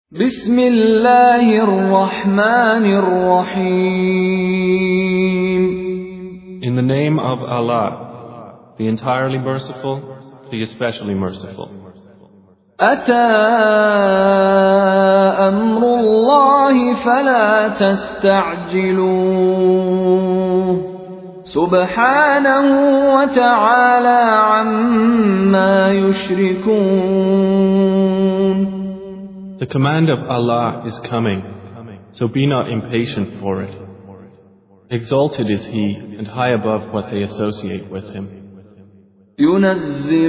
بسم الله الرحمن الرحيم. In the name of Allah, the entirely merciful, the especially merciful. أتى أمر الله فلا تستعجلوه سبحانه وتعالى عما يشركون. The command of Allah is coming, so be not impatient for it. Exalted is He and high above what they associate with Him. ينزل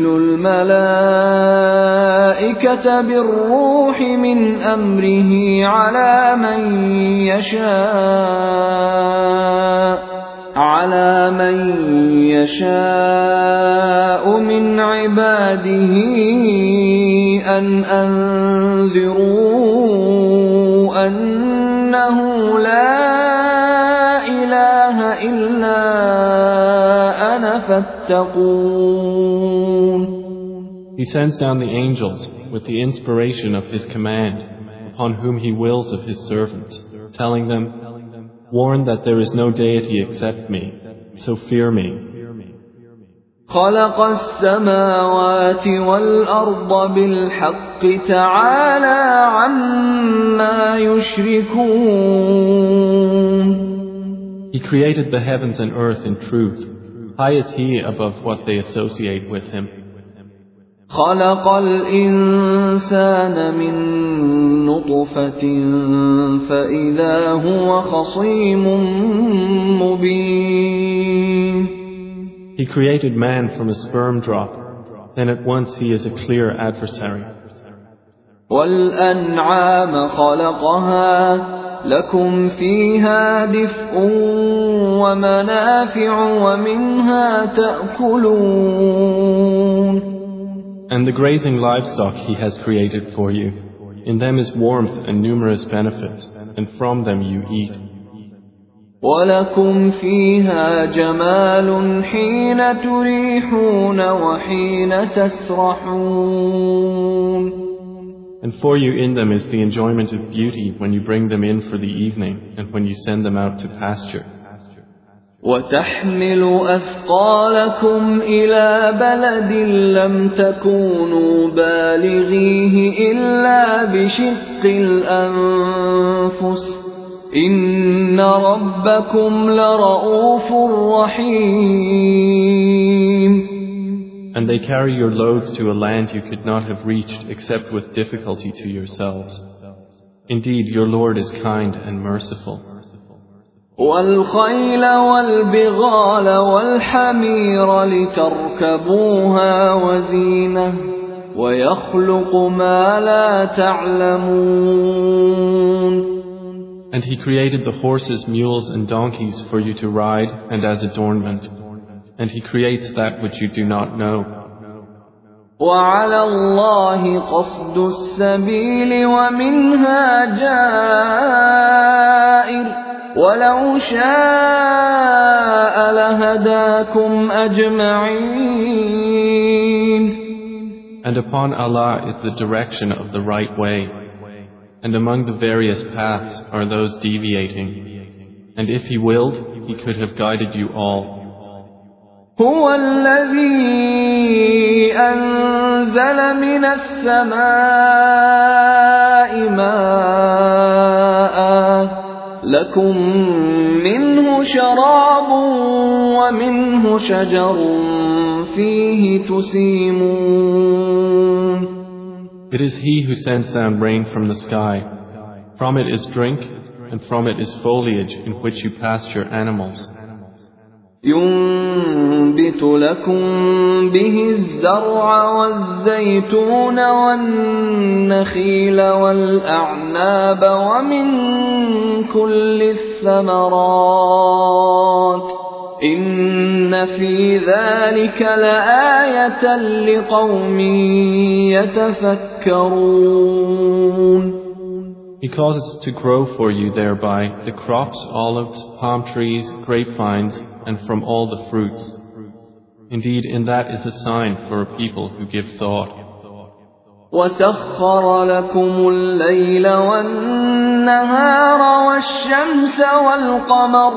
الملائكة بالروح من أمره على من يشاء من عباده أن أنذروا أنه لا إله إلا أنا فاتقون. He sends down the angels with the inspiration of His command upon whom He wills of His servants, telling them, warn that there is no deity except me, so fear me. خلق السماوات والأرض بالحق تعالى عما يشركون. He created the heavens and earth in truth. High is He above what they associate with Him. خلق الإنسان من نطفة فإذا هو خصيم مبين. He created man from a sperm drop, then at once he is a clear adversary. وَالْأَنْعَامَ خَلَقَهَا لَكُمْ فِيهَا دِفْءٌ وَمَنَافِعُ وَمِنْهَا تَأْكُلُونَ. And the grazing livestock He has created for you. In them is warmth and numerous benefits, and from them you eat. وَلَكُمْ فِيهَا جَمَالٌ حِينَ تُرِيحُونَ وَحِينَ تَسْرَحُونَ. And for you in them is the enjoyment of beauty when you bring them in for the evening and when you send them out to pasture. وَتَحْمِلُ أَثْقَالَكُمْ إِلَى بَلَدٍ لَّمْ تَكُونُوا بَالِغِيهِ إِلَّا بِشِقِّ الْأَنفُسِ إِنَّ رَبَّكُمْ لَرَءُوفٌ رَحِيمٌ. And they carry your loads to a land you could not have reached except with difficulty to yourselves. Indeed, your Lord is kind and merciful. وَالْخَيْلَ وَالْبِغَالَ وَالْحَمِيرَ لِتَرْكَبُوهَا وَزِينَةً وَيَخْلُقُ مَا لَا تَعْلَمُونَ. And He created the horses, mules and donkeys for you to ride and as adornment. And He creates that which you do not know. وَعَلَى اللَّهِ قَصْدُ السَّبِيلِ وَمِنْهَا جَائِرٌ وَلَوْ شَاءَ لَهَدَاكُمْ أَجْمَعِينَ. And upon Allah is the direction of the right way. And among the various paths are those deviating. And if He willed, He could have guided you all. هو الذي أنزل من السماء ماء لكم منه شراب ومنه شجر فيه تسيمون. It is He who sends down rain from the sky. From it is drink, and from it is foliage in which you pasture animals. ينبت لكم به الزرع والزيتون والنخيل والأعناب ومن كل الثمرات إن في ذلك لآية لقوم يتفكرون. He causes to grow for you thereby the crops, olives, palm trees, grapevines, and from all the fruits. Indeed, in that is a sign for a people who give thought. وسخر لكم الليل والنهار والشمس والقمر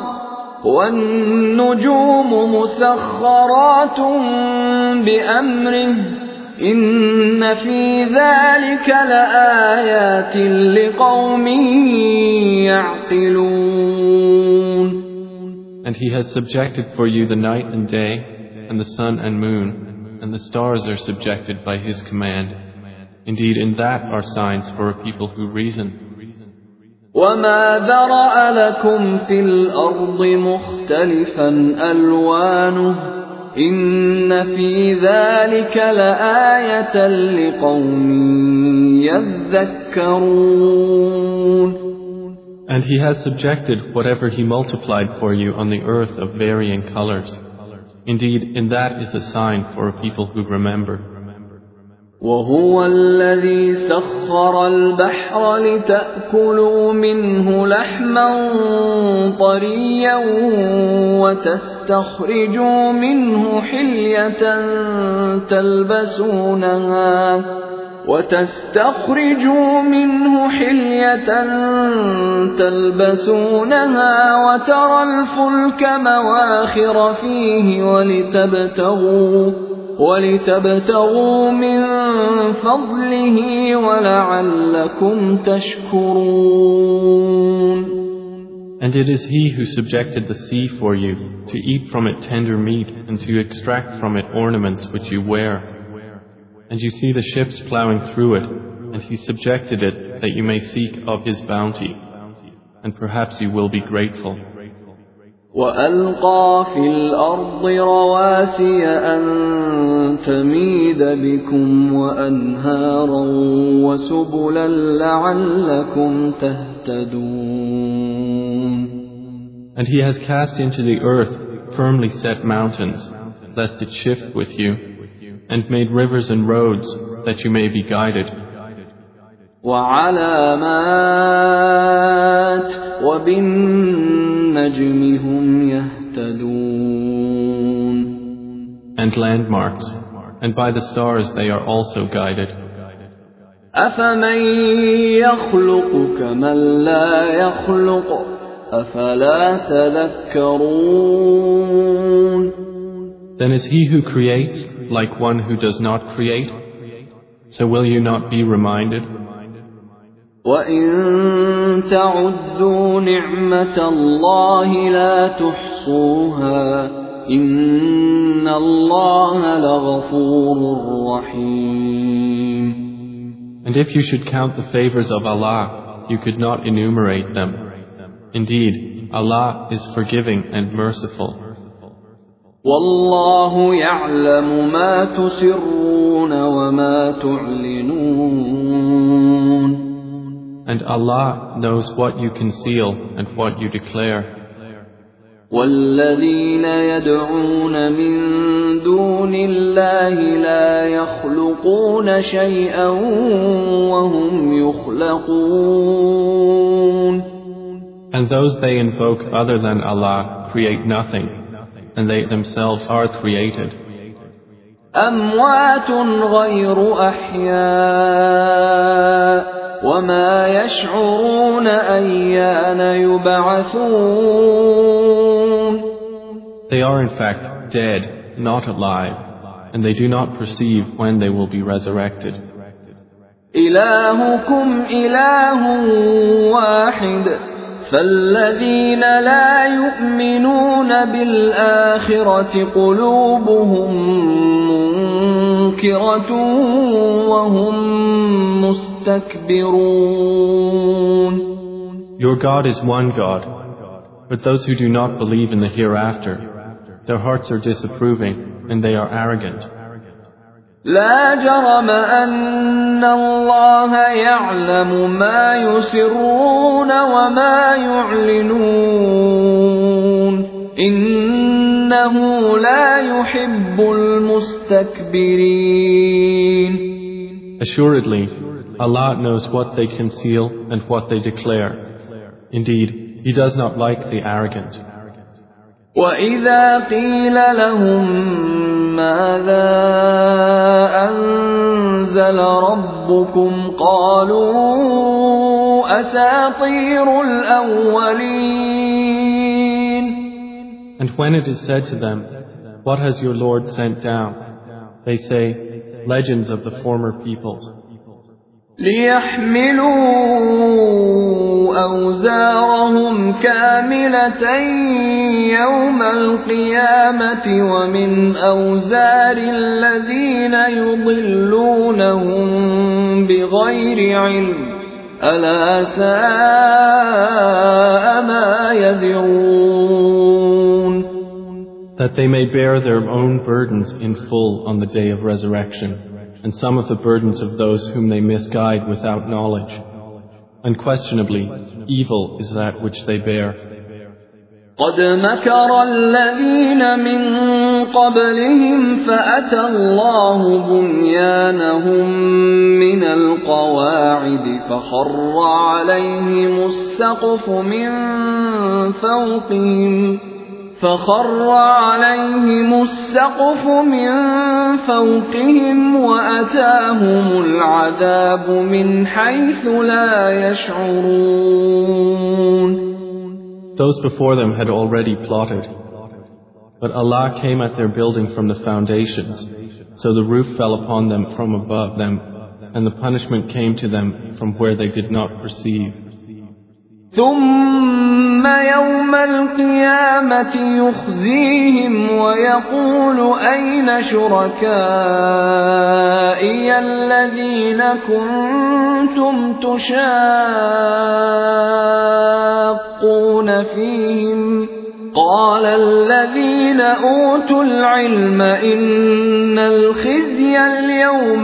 والنجوم مسخرات بأمره إن في ذلك لآيات لقوم يعقلون. And he has subjected for you the night and day, and the sun and moon, and the stars are subjected by his command. Indeed, in that are signs for a people who reason. وما ذرأ لكم في الأرض مختلفا ألوانه إن في ذلك لآية لقوم يذكرون. And he has subjected whatever he multiplied for you on the earth of varying colors. Indeed, in that is a sign for a people who remember. وهو الذي سخر البحر لتأكلوا منه لحما طريا وتستخرجوا منه حلية تلبسونها وترى الفلك مواخر فيه ولتبتغوا من فضله ولعلكم تشكرون. And it is he who subjected the sea for you, to eat from it tender meat and to extract from it ornaments which you wear. And you see the ships plowing through it, and he subjected it that you may seek of his bounty, and perhaps you will be grateful. وألقى في الأرض رواسي أن تميد بكم وأنهارا وسبلا لعلكم تهتدون. And he has cast into the earth firmly set mountains, lest it shift with you, and made rivers and roads that you may be guided. وعلامات وبالنجم هم يهتدون. And landmarks, and by the stars they are also guided. أفمن يخلق كمن لا يخلق أفلا تذكرون. Then is he who creates like one who does not create? So will you not be reminded? وَإِن تَعُدُّوا نِعْمَةَ اللَّهِ لَا تُحْصُوهَا إِنَّ اللَّهَ لَغَفُورٌ رَّحِيمٌ. And if you should count the favors of Allah, you could not enumerate them. Indeed, Allah is forgiving and merciful. وَاللَّهُ يَعْلَمُ مَا تُسِرُّونَ وَمَا تُعْلِنُونَ. And Allah knows what you conceal and what you declare. وَالَّذِينَ يَدْعُونَ مِن دُونِ اللَّهِ لَا يَخْلُقُونَ شَيْئًا وَهُمْ يُخْلَقُونَ. And those they invoke other than Allah create nothing, and they themselves are created. أَمْوَاتٌ غَيْرُ أَحْيَاءٍ وَمَا يَشْعُرُونَ أَيَّانَ يُبْعَثُونَ. They are in fact dead, not alive, and they do not perceive when they will be resurrected. إِلَٰهُكُمْ إِلَٰهٌ واحد فالذين لا يؤمنون بالآخرة قلوبهم منكرة وهم مستكبرون. Your God is one God, but those who do not believe in the hereafter, their hearts are disapproving and they are arrogant. لا جرم أن الله يعلم ما يسرون وما يعلنون إنه لا يحب المستكبرين. Assuredly, Allah knows what they conceal and what they declare. Indeed, He does not like the arrogant. وإذا قيل لهم ماذا أنزل ربكم قالوا أساطير الأولين. And when it is said to them, what has your Lord sent down? They say, legends of the former peoples. ليحملوا أوزارهم كاملة يوم القيامة ومن أوزار الذين يضلونهم بغير علم ألا ساء ما يذرون. That they may bear their own burdens in full on the day of resurrection, and some of the burdens of those whom they misguide without knowledge. Unquestionably, evil is that which they bear. قد مكر الذين من قبلهم فأتى الله بنيانهم من القواعد فخر عليهم السقف من فوقهم وأتاهم العذاب من حيث لا يشعرون. Those before them had already plotted, but Allah came at their building from the foundations, so the roof fell upon them from above them, and the punishment came to them from where they did not perceive. ثم يوم القيامة يخزيهم ويقول أين شركائي الذين كنتم تشاقون فيهم قال الذين أوتوا العلم إن الخزي اليوم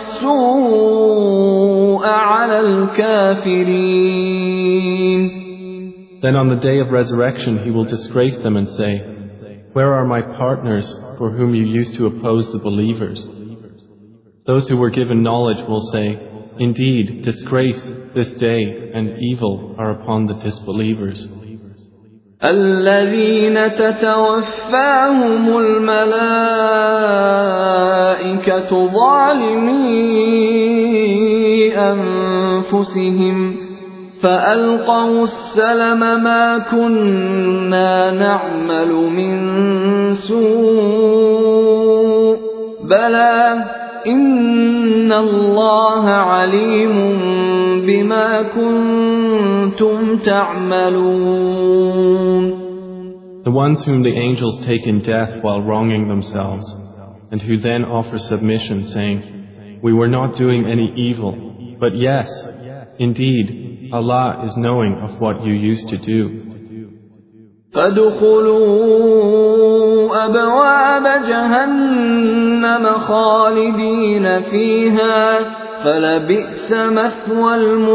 والسوء على الكافرين. Then on the day of resurrection he will disgrace them and say, where are my partners for whom you used to oppose the believers? Those who were given knowledge will say, indeed, disgrace this day and evil are upon the disbelievers. الذين تتوفاهم الملائكة ظالمي أنفسهم فألقوا السلم ما كنا نعمل من سوء بلى إن الله عليم بما كنتم تعملون. The ones whom the angels take in death while wronging themselves, and who then offer submission, saying, we were not doing any evil, but yes, indeed, Allah is knowing of what you used to do. فادخلوا أبواب جهنم خالدين فيها فلبئس مثوى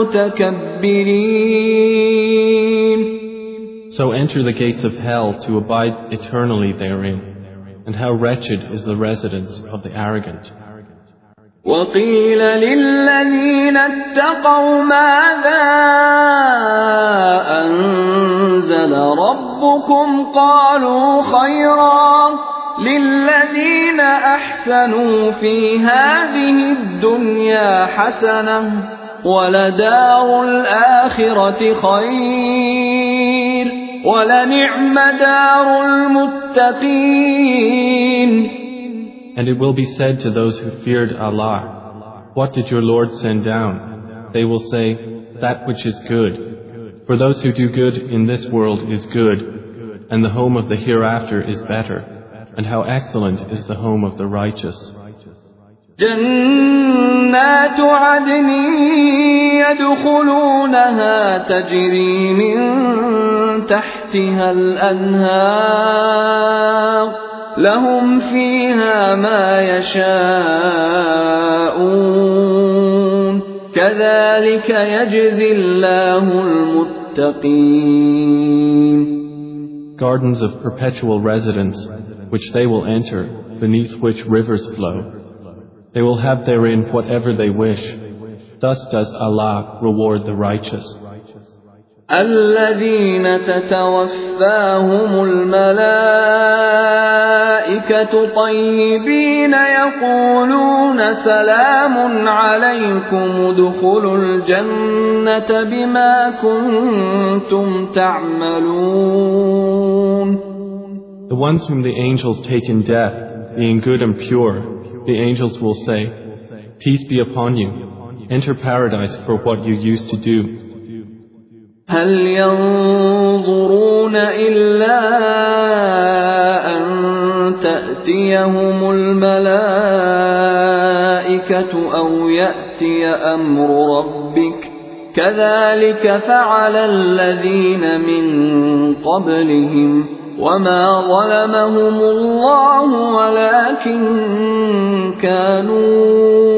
المتكبرين. So enter the gates of hell to abide eternally therein, and how wretched is the residence of the arrogant. وقيل للذين اتقوا ماذا أنزل ربكم قالوا خيرا للذين أحسنوا في هذه الدنيا حسنة ولدار الآخرة خير ولنعم دار المتقين. And it will be said to those who feared Allah, what did your Lord send down? They will say, that which is good. For those who do good in this world is good, and the home of the hereafter is better, and how excellent is the home of the righteous. جنات عدن يدخلونها تجري من تحتها الأنهار لهم فيها ما يشاءون كذلك يجزي الله المتقين. Gardens of perpetual residence, which they will enter, beneath which rivers flow. They will have therein whatever they wish. Thus does Allah reward the righteous. الذين تتوفاهم الملائكة طيبين يقولون سلام عليكم ادخلوا الجنة بما كنتم تعملون. The ones whom the angels take in death, being good and pure, the angels will say, peace be upon you, enter paradise for what you used to do. هل ينظرون إلا أن تأتيهم الملائكة أو يأتي أمر ربك كذلك فعل الذين من قبلهم وما ظلمهم الله ولكن كانوا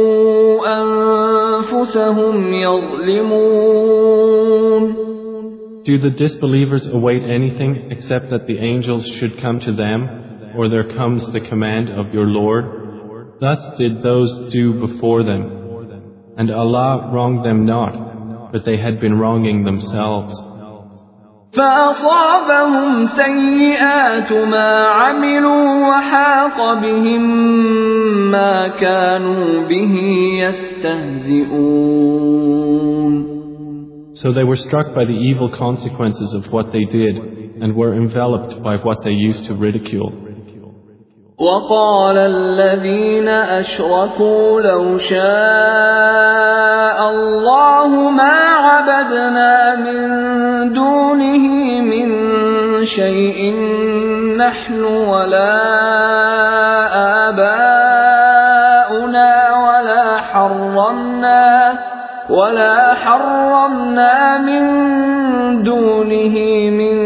أنفسهم يظلمون. Do the disbelievers await anything except that the angels should come to them, or there comes the command of your Lord? Thus did those do before them. And Allah wronged them not, but they had been wronging themselves. فأصابهم سيئات ما عملوا وحاق بهم ما كانوا به يستهزئون. So they were struck by the evil consequences of what they did and were enveloped by what they used to ridicule. وقال الذين أشركوا لو شاء الله ما عبدنا من دونه من شيء نحن ولا آباؤنا ولا حرمنا من دونه من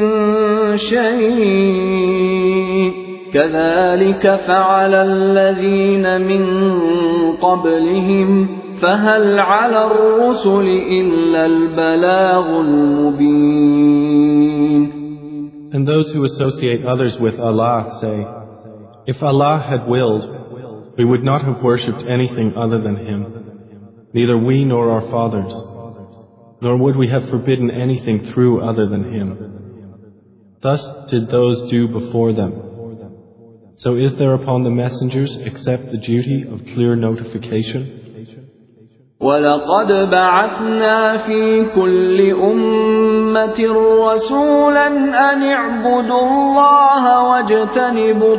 شيء كذلك فعل الذين من قبلهم فهل على الرسل إلا البلاغ المبين. And those who associate others with Allah say, if Allah had willed, we would not have worshipped anything other than Him, neither we nor our fathers, nor would we have forbidden anything through other than Him. Thus did those do before them. So is there upon the messengers except the duty of clear notification? وَلَقَدْ بَعَثْنَا فِي كُلِّ أُمَّةٍ رَسُولًا أَنِ اعْبُدُوا اللَّهَ وَاجْتَنِبُوا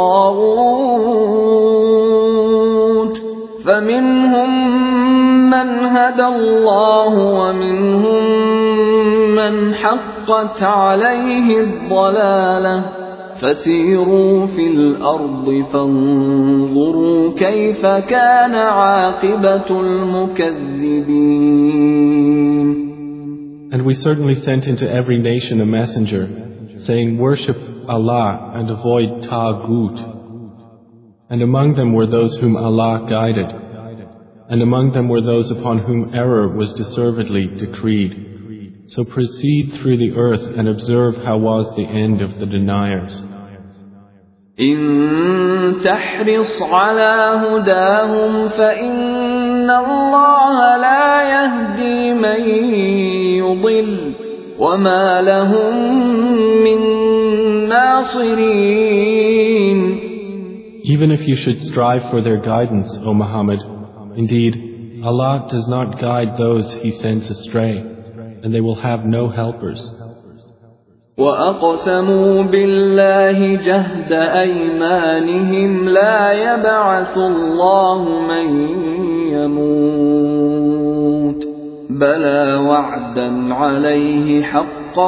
الطَّاغُوتَ فَمِنْهُمْ مَنْ هَدَى اللَّهُ وَمِنْهُمْ مَنْ حَقَّتْ عَلَيْهِ الضَّلَالَةُ فسيروا في الأرض فانظروا كيف كان عاقبة المكذبين. And we certainly sent into every nation a messenger, saying, worship Allah and avoid Taghut. And among them were those whom Allah guided, and among them were those upon whom error was deservedly decreed. So proceed through the earth and observe how was the end of the deniers. إن تحرص على هداهم فإن الله لا يهدي من يضل وما لهم من ناصرين. Even if you should strive for their guidance, O Muhammad, indeed, Allah does not guide those He sends astray, and they will have no helpers. وَأَقْسَمُوا بِاللَّهِ جَهْدَ أَيْمَانِهِمْ لَا يَبْعَثُ اللَّهُ مَن يَمُوتُ بَلَى وَعْدًا عَلَيْهِ حَقًّا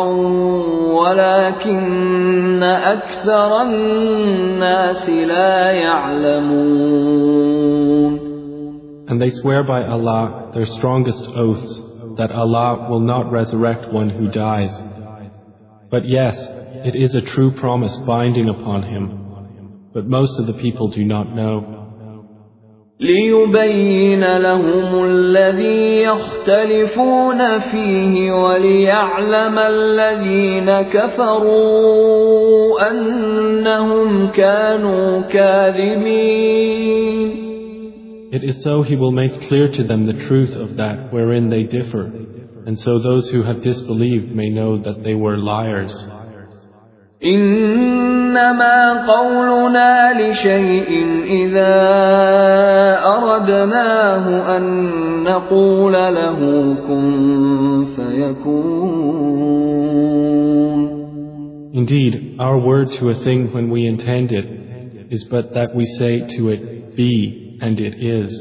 وَلَكِنَّ أَكْثَرَ النَّاسِ لَا يَعْلَمُونَ. And they swear by Allah their strongest oaths that Allah will not resurrect one who dies. But yes, it is a true promise binding upon him, but most of the people do not know. لِيُبَيِّنَ لَهُمُ الَّذِي يَخْتَلِفُونَ فِيهِ وَلِيَعْلَمَ الَّذِينَ كَفَرُوا أَنَّهُمْ كَانُوا كَاذِبِينَ. It is so He will make clear to them the truth of that wherein they differ, And so those who have disbelieved may know that they were liars. إنما قولنا لشيء إذا أردناه أن نقول له كن فيكون. Indeed, our word to a thing when we intend it is but that we say to it, be, and it is.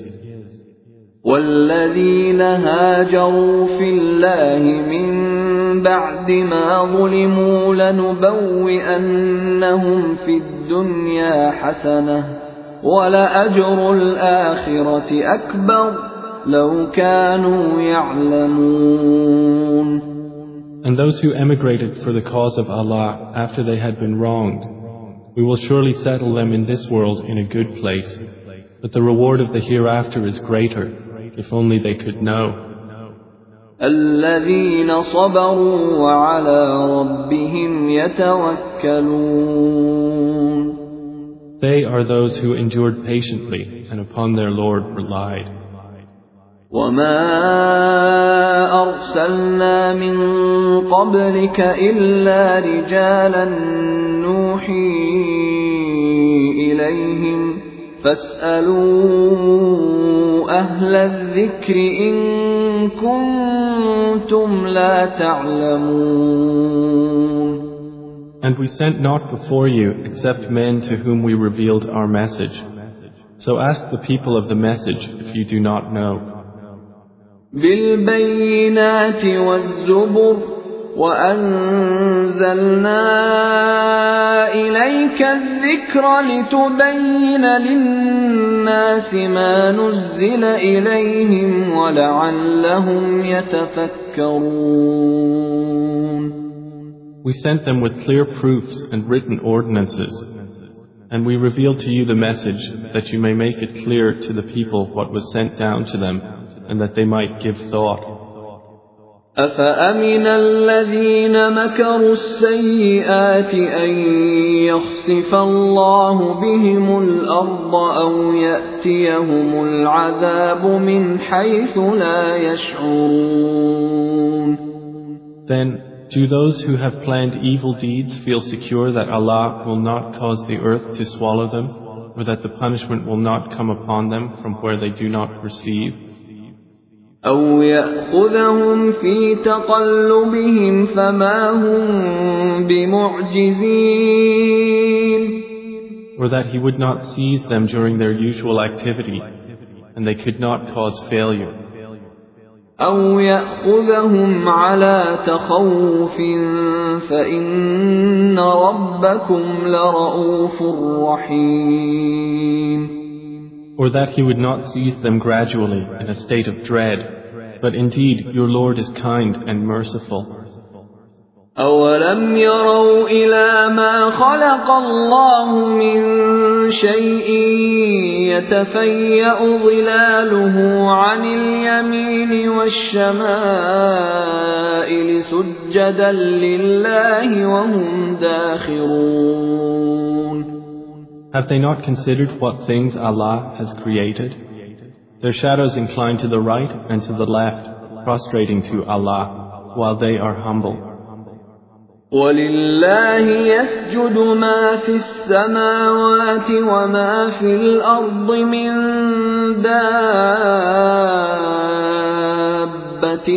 والذين هاجروا في الله من بعد ما ظلموا لنبوئنهم في الدنيا حسنة ولأجر الآخرة أكبر لو كانوا يعلمون. And those who emigrated for the cause of Allah after they had been wronged, we will surely settle them in this world in a good place, but the reward of the hereafter is greater, if only they could know. الذين صبروا وعلى ربهم يتوكلون. They are those who endured patiently and upon their Lord relied. وما أرسلنا من قبلك إلا رجالا نوحي إليهم فاسألوا أهل الذكر إن كنتم لا تعلمون. And we sent not before you except men to whom we revealed our message. So ask the people of the message if you do not know. بالبينات والزبر وأنزلنا إليك الذكر لتبين للناس ما نزل إليهم ولعلهم يتفكرون. We sent them with clear proofs and written ordinances, and we revealed to you the message that you may make it clear to the people what was sent down to them, and that they might give thought. أفأمن الذين مكروا السيئات أن يخسف الله بهم الأرض أو يأتيهم العذاب من حيث لا يشعرون. Then, do those who have planned evil deeds feel secure that Allah will not cause the earth to swallow them, or that the punishment will not come upon them from where they do not perceive? أو يأخذهم في تقلبهم فما هم بمعجزين. Or that He would not seize them during their usual activity, and they could not cause failure. أو يأخذهم على تخوف فإن ربكم لرؤوف رحيم. Or that He would not seize them gradually in a state of dread, but indeed your Lord is kind and merciful. أولم يروا إلى ما خلق الله من شيء يتفيأ ظلاله عن اليمين والشمائل سجدا لله وهم داخرون. Have they not considered what things Allah has created? Their shadows incline to the right and to the left, prostrating to Allah, while they are humble. وَلِلَّهِ يَسْجُدُ مَا فِي السَّمَاوَاتِ وَمَا فِي الْأَرْضِ مِن دَابَّةٍ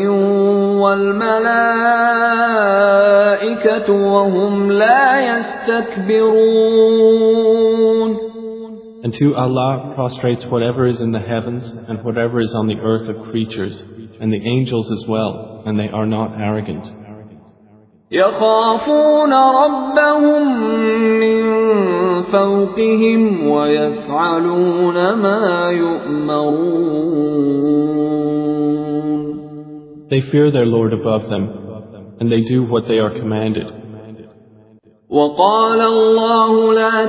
وَالْمَلَائِكَةُ وَهُمْ لَا يَسْتَكْبِرُونَ. And to Allah prostrates whatever is in the heavens and whatever is on the earth of creatures, and the angels as well, and they are not arrogant. يخافون ربهم من فوقهم ويفعلون ما يؤمرون. They fear their Lord above them, and they do what they are commanded. وقال الله لا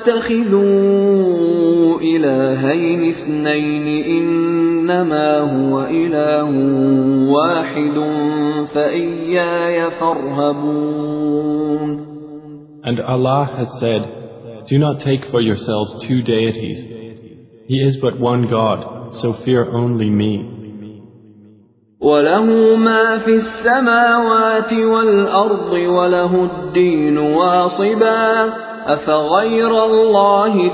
تتخذوا إلهين اثنين إنما هو إله واحد فإياي فارهبون. And Allah has said, do not take for yourselves two deities. He is but one God, so fear only me. وله ما في السماوات والأرض وله الدين واصبا أفغير الله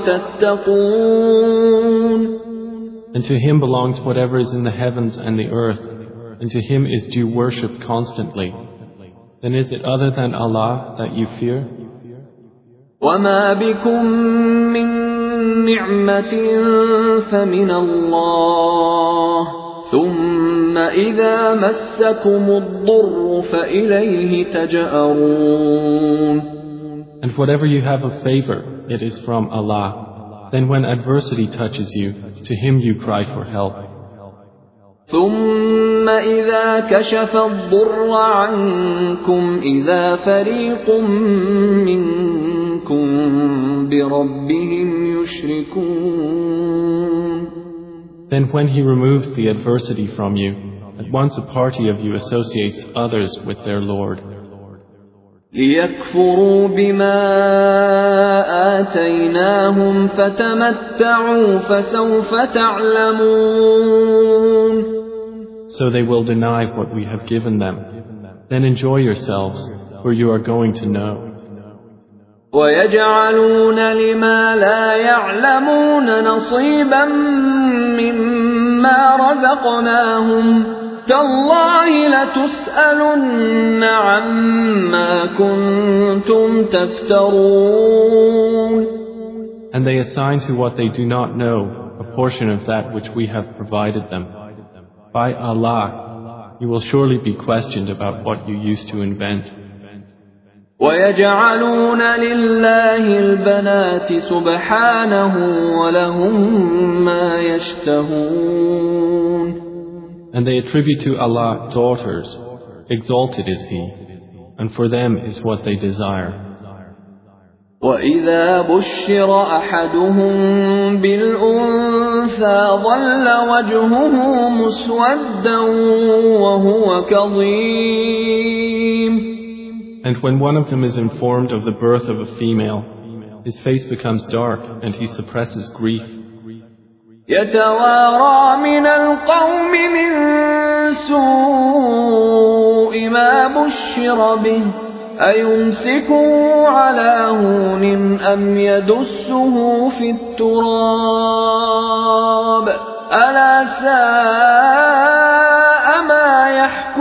تتقون. And to him belongs whatever is in the heavens and the earth, and to him is due worship constantly. Then is it other than Allah that you fear? وما بكم من نعمة فمن الله ثم إذا مسكم الضر فإليه تجأرون. And whatever you have of favor, it is from Allah. Then when adversity touches you, to him you cry for help. ثم إذا كشف الضر عنكم إذا فريق منكم بربهم يشركون. Then when he removes the adversity from you, at once a party of you associates others with their Lord. ليكفروا بما آتيناهم فتمتعوا فسوف تعلمون. So they will deny what we have given them. Then enjoy yourselves, for you are going to know. ويجعلون لما لا يعلمون نصيبا مما رزقناهم تالله لتسألن عما كنتم تفترون. And they assign to what they do not know a portion of that which we have provided them. By Allah, you will surely be questioned about what you used to invent. ويجعلون لله البنات سبحانه ولهم ما يشتهون. And they attribute to Allah daughters. Exalted is He, and for them is what they desire. وإذا بشر أحدهم بالأنثى ظل وجهه مسودا وهو كظيم. And when one of them is informed of the birth of a female, his face becomes dark and he suppresses grief. يتوارى من القوم من سوء ما بشر به أيمسكه على هون أم يدسه في التراب ألا ساء ما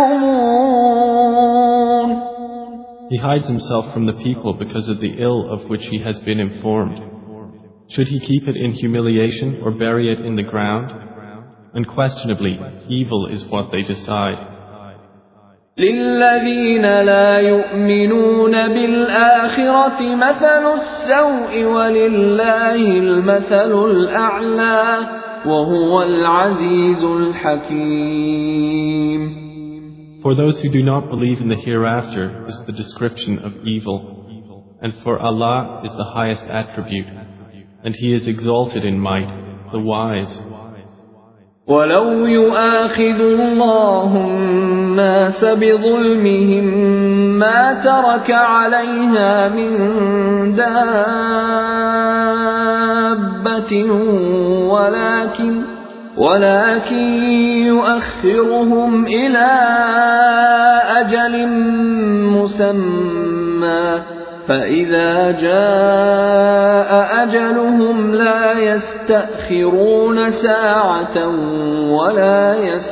يحكمون. He hides himself from the people because of the ill of which he has been informed. Should he keep it in humiliation or bury it in the ground? Unquestionably, evil is what they decide. للذين لا يؤمنون بالآخرة مثل السوء ولله المثل الأعلى وهو العزيز الحكيم. For those who do not believe in the hereafter is the description of evil, and for Allah is the highest attribute, and He is exalted in might, the wise. ولو يؤاخذ الله الناس بظلمهم ما ترك عليها من دابة ولكن يؤخرهم إلى أجل مسمى فإذا جاء أجلهم لا يستأخرون ساعة ولا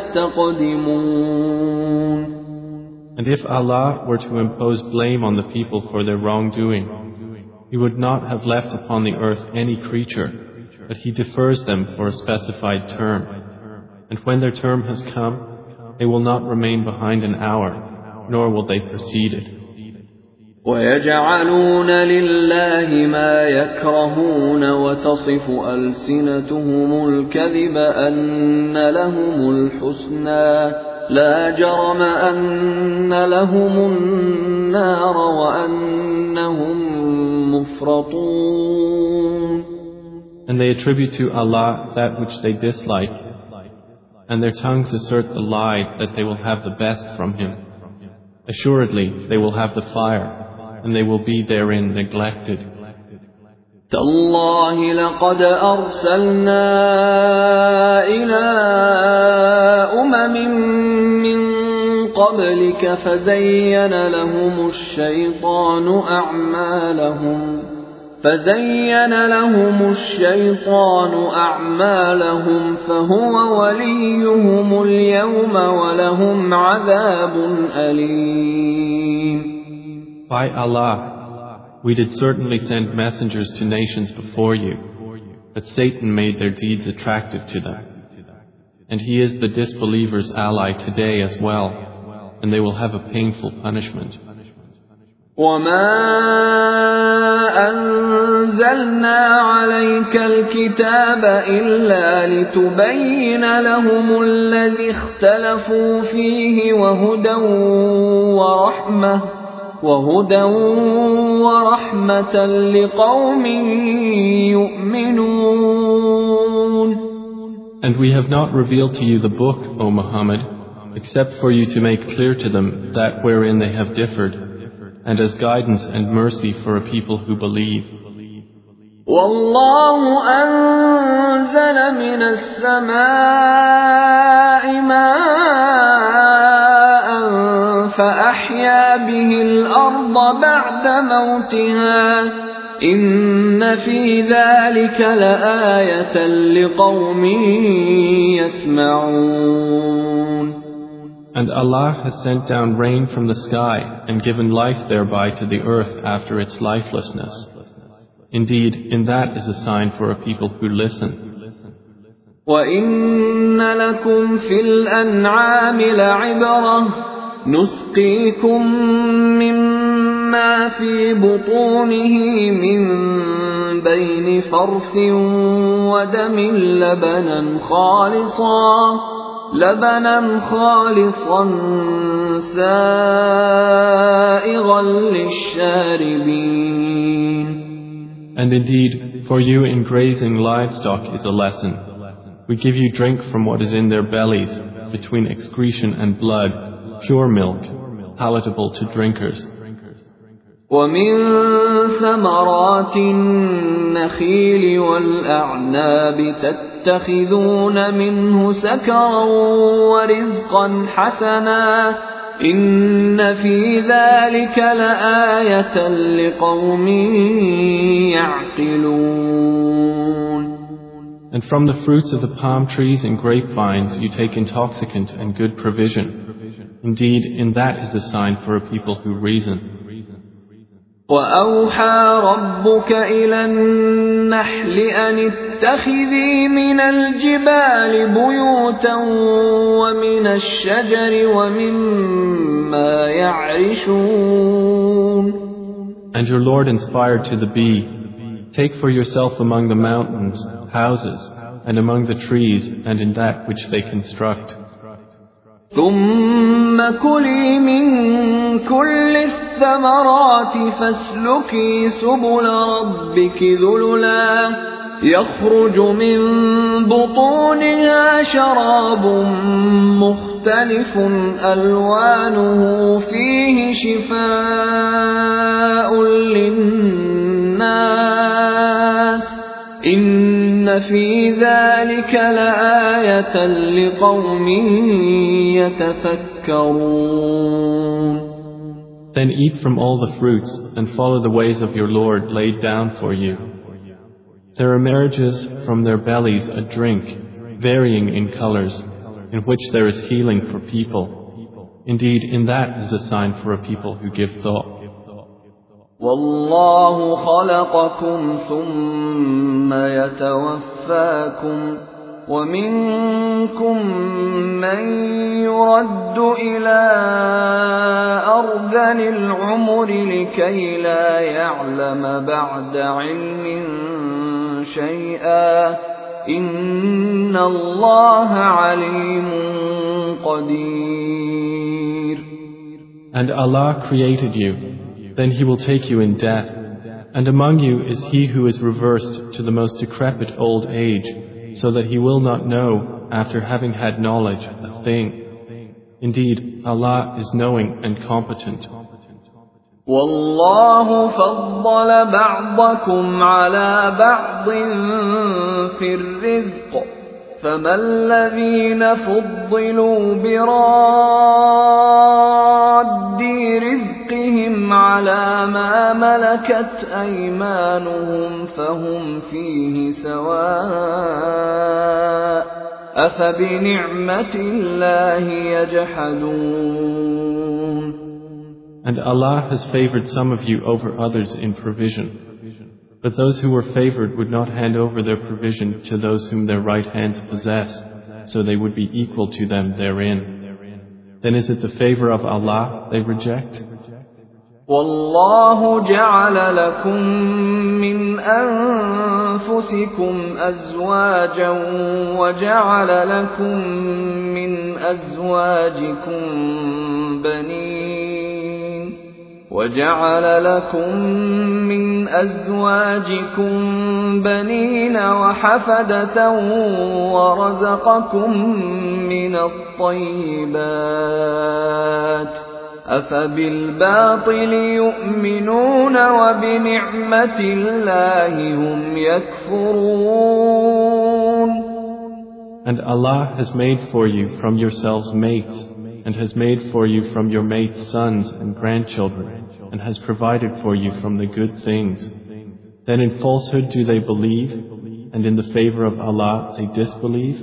يستقدمون. And if Allah were to impose blame on the people for their wrongdoing, He would not have left upon the earth any creature, but He defers them for a specified term. And when their term has come, they will not remain behind an hour, nor will they precede it. ويجعلون لله ما يكرهون وتصف ألسنتهم الكذب أن لهم الحسنى لا جرم أن لهم النار وأنهم مفرطون. And they attribute to Allah that which they dislike, and their tongues assert the lie that they will have the best from Him. Assuredly, they will have the fire, and they will be therein neglected. تالله لقد أرسلنا إلى من قبلك فزين لهم الشيطان أعمالهم فهو وليهم اليوم ولهم عذاب أليم. By Allah, we did certainly send messengers to nations before you, but Satan made their deeds attractive to them. And he is the disbelievers' ally today as well, and they will have a painful punishment. وَمَا أَنزَلْنَا عَلَيْكَ الْكِتَابَ إِلَّا لِتُبَيِّنَ لَهُمُ الَّذِي اخْتَلَفُوا فِيهِ وَهُدًى وَرَحْمَةً لِقَوْمٍ يُؤْمِنُونَ. And we have not revealed to you the book, O Muhammad, except for you to make clear to them that wherein they have differed, and as guidance and mercy for a people who believe. وَاللَّهُ أَنزَلَ مِنَ السَّمَاءِ مَاءً فَأَحْيَا بِهِ الْأَرْضَ بَعْدَ مَوْتِهَا إِنَّ فِي ذَلِكَ لَآيَةً لِقَوْمٍ يَسْمَعُونَ. And Allah has sent down rain from the sky and given life thereby to the earth after its lifelessness. Indeed, in that is a sign for a people who listen. وَإِنَّ لَكُمْ فِي الْأَنْعَامِ لَعِبْرَةً نُسْقِيكُم مِّمَّا فِي بُطُونِهِ مِن بَيْنِ فَرْثٍ وَدَمٍ لبنا خالصا سائغا للشاربين. And indeed, for you in grazing livestock is a lesson. We give you drink from what is in their bellies, between excretion and blood, pure milk, palatable to drinkers. ومن ثمرات النخيل والأعناب تتخذون منه سكرا ورزقا حسنا إن في ذلك لآية لقوم يعقلون. And from the fruits of the palm trees and grapevines you take intoxicant and good provision. Indeed, in that is a sign for a people who reason. وَأَوْحَى رَبُّكَ إِلَى النَّحْلِ أَنِ اتَّخِذِي مِنَ الْجِبَالِ بُيُوتًا وَمِنَ الشَّجَرِ وَمِمَّا يَعْرِشُونَ. And your Lord inspired to the bee, take for yourself among the mountains houses, and among the trees, and in that which they construct. ثم كلي من كل الثمرات فاسلكي سبل ربك ذللا يخرج من بطونها شراب مختلف ألوانه فيه شفاء للناس إن في ذلك لآية لقوم يتفكرون. Then eat from all the fruits and follow the ways of your Lord laid down for you. There emerges from their bellies a drink, varying in colors, in which there is healing for people. Indeed, in that is a sign for a people who give thought. والله خلقكم ثم يتوفاكم ومنكم من يرد إلى أرذل العمر لكي لا يعلم بعد علم شيئا إن الله عليم قدير. And Allah created you. Then He will take you in death, and among you is he who is reversed to the most decrepit old age, so that he will not know, after having had knowledge, a thing. Indeed, Allah is knowing and competent. والله فضل بعضكم على بعض في الرزق فما الذين فضلوا براد رزقهم على ما ملكت أيمانهم فهم فيه سواء أفبنعمة الله يجحدون. And Allah has favored some of you over others in provision. But those who were favored would not hand over their provision to those whom their right hands possess, so they would be equal to them therein. Then is it the favor of Allah they reject? والله جعل لكم من أنفسكم أزواجا وجعل لكم من أزواجكم بنين وحفدة ورزقكم من الطيبات أفبالباطل يؤمنون وبنعمة الله هم يكفرون. And Allah has made for you from yourselves mates, and has made for you from your mates sons and grandchildren, and has provided for you from the good things. Then in falsehood do they believe, and in the favor of Allah they disbelieve?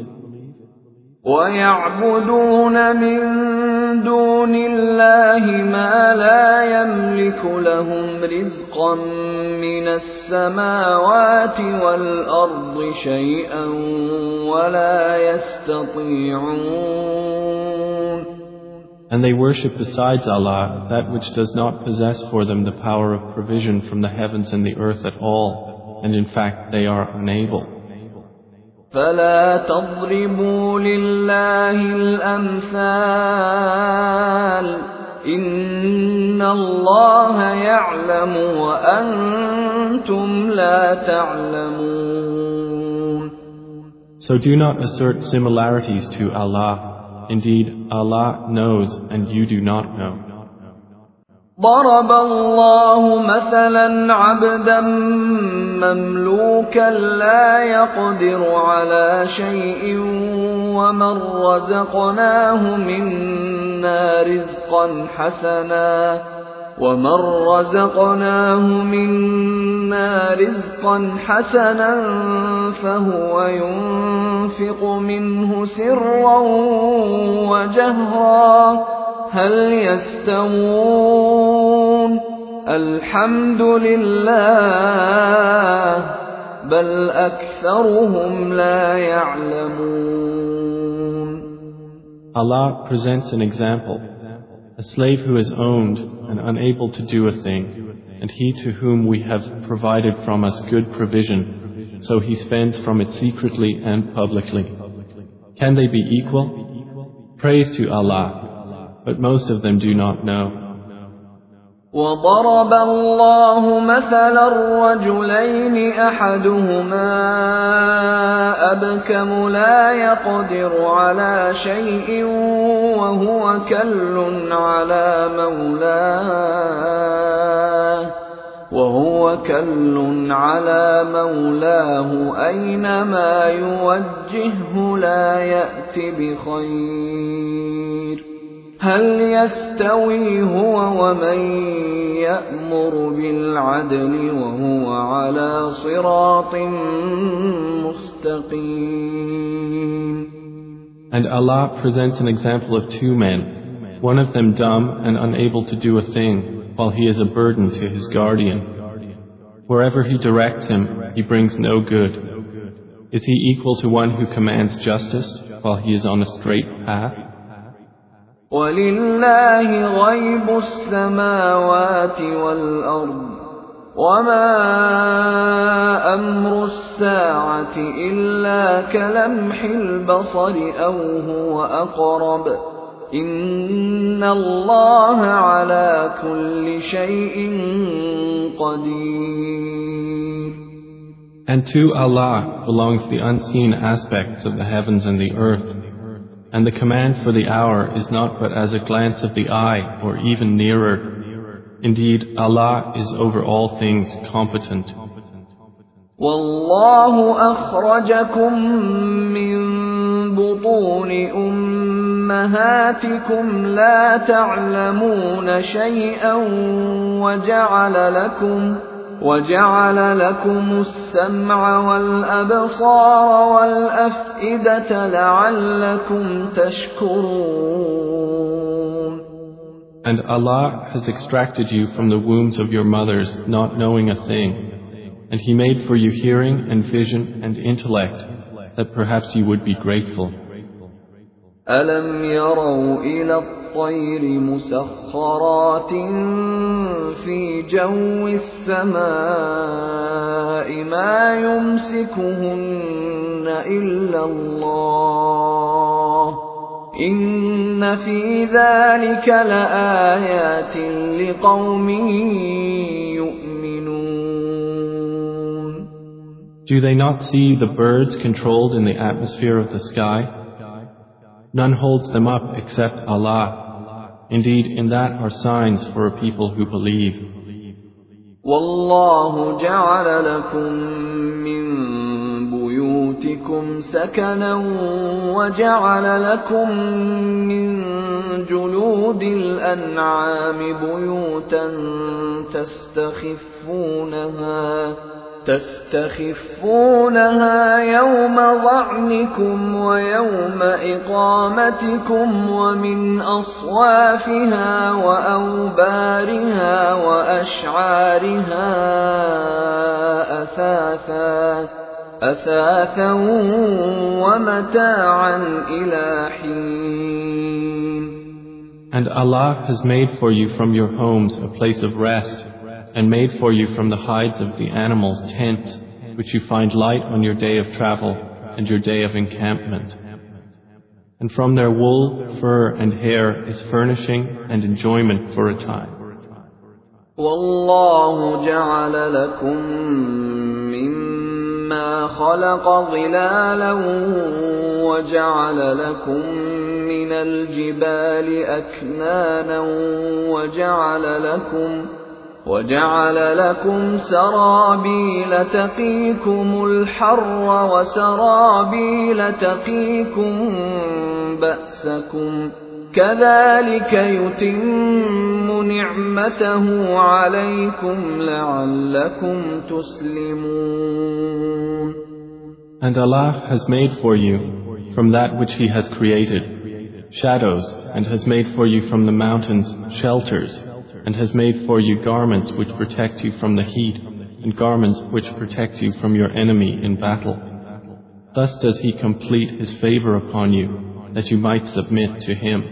وَيَعْبُدُونَ مِن دُونِ اللَّهِ مَا لَا يَمْلِكُ لَهُمْ رِزْقًا مِّنَ السَّمَاوَاتِ وَالْأَرْضِ شَيْئًا وَلَا يَسْتَطِيعُونَ. And they worship besides Allah that which does not possess for them the power of provision from the heavens and the earth at all, and in fact they are unable. فلا تضربوا لله الأمثال إن الله يعلم وأنتم لا تعلمون. So do not assert similarities to Allah. Indeed, Allah knows and you do not know. ضرب الله مثلا عبدا مملوكا لا يقدر على شيء ومن رزقناه منا رزقا حسنا فهو ينفق منه سرا وجهرا هل يستوون الحمد لله بل أكثرهم لا يعلمون. Allah presents an example. A slave who is owned and unable to do a thing, and he to whom we have provided from us good provision, so he spends from it secretly and publicly. Can they be equal? Praise to Allah, but most of them do not know. وضرب الله مثلا الرجلين أحدهما أبكم لا يقدر على شيء وهو كل على مولاه أينما يوجهه لا يأت بخير هل يستوي هو ومن يأمر بالعدل وهو على صراط مستقيم. And Allah presents an example of two men, one of them dumb and unable to do a thing, while he is a burden to his guardian. Wherever he directs him, he brings no good. Is he equal to one who commands justice, while he is on a straight path? وَلِلَّهِ غَيْبُ السَّمَاوَاتِ وَالْأَرْضِ وَمَا أَمْرُ السَّاعَةِ إِلَّا كَلَمْحِ الْبَصَرِ أَوْ هُوَ أَقْرَبُ إِنَّ اللَّهَ عَلَى كُلِّ شَيْءٍ قَدِيرٌ. And to Allah belongs the unseen aspects of the heavens and the earth. And the command for the hour is not but as a glance of the eye or even nearer. Indeed, Allah is over all things competent. والله أخرجكم من بطون أمهاتكم لا تعلمون شيئا وجعل لكم السمع والأبصار والأفئدة لعلكم تشكرون. And Allah has extracted you from the wombs of your mothers not knowing a thing, and He made for you hearing and vision and intellect that perhaps you would be grateful. أَلَمْ يَرَوْا إِلَى الطَّيْرِ مُسَخَّرَاتٍ فِي جَوِّ السَّمَاءِ مَا يُمْسِكُهُنَّ إِلَّا اللَّهُ إِنَّ فِي ذَلِكَ لَآيَاتٍ لِقَوْمٍ يُؤْمِنُونَ. Do they not see the birds controlled in the atmosphere of the sky? None holds them up except Allah. Indeed, in that are signs for a people who believe. وَاللَّهُ جَعَلَ لَكُم مِّن بُيُوتِكُمْ سَكَنًا وَجَعَلَ لَكُم مِّن جُلُودِ الْأَنْعَامِ بُيُوتًا تستخفونها يوم ظعنكم ويوم إقامتكم ومن أصوافها وأوبارها وأشعارها أثاثا ومتاعا إلى حين. And Allah has made for you from your homes a place of rest, and made for you from the hides of the animals tents, which you find light on your day of travel and your day of encampment. And from their wool, fur and hair is furnishing and enjoyment for a time. وَاللَّهُ جَعَلَ لَكُم مِّمَّا خَلَقَ ظِلَالًا وَجَعَلَ لَكُم مِّنَ الْجِبَالِ أَكْنَانًا وَجَعَلَ لَكُمْ سَرَابِيلَ تَقِيكُمُ الْحَرَّ وَسَرَابِيلَ تَقِيكُم بَأْسَكُمْ كَذَلِكَ يُتِمُّ نِعْمَتَهُ عَلَيْكُمْ لَعَلَّكُمْ تُسْلِمُونَ. And Allah has made for you from that which He has created shadows, and has made for you from the mountains shelters, and has made for you garments which protect you from the heat, and garments which protect you from your enemy in battle. Thus does He complete His favor upon you, that you might submit to Him.